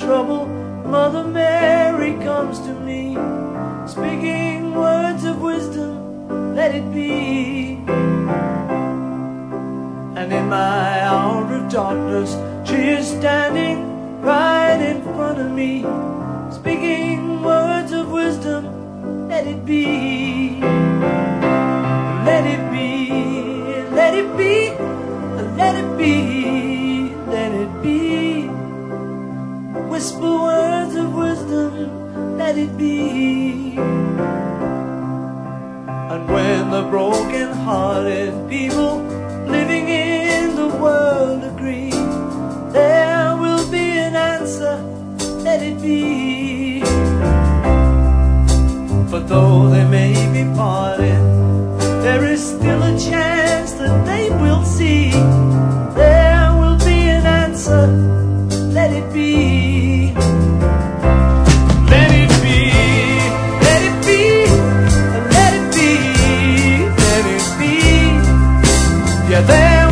trouble, Mother Mary comes to me, speaking words of wisdom, let it be. And in my hour of darkness, she is standing right in front of me, speaking words of wisdom, let it be. Let it be, let it be, let it be, let it be. Whisper words of wisdom, let it be. And when the broken-hearted people living in the world agree, there will be an answer, let it be. For though they may be parted, there is still a chance that they will see. There will be an answer, let it be. Let it be, let it be, let it be, let it be. Yeah, there